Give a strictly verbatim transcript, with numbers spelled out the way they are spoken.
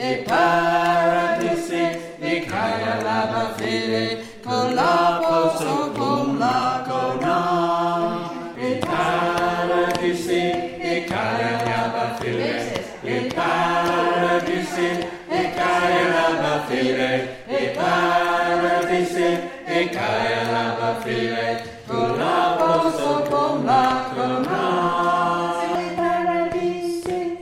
e paradise, e caia lava file, con la poso con la cona. E paradise, e caia lava file, e paradise, e caia lava file, e paradise, e caia lava file, con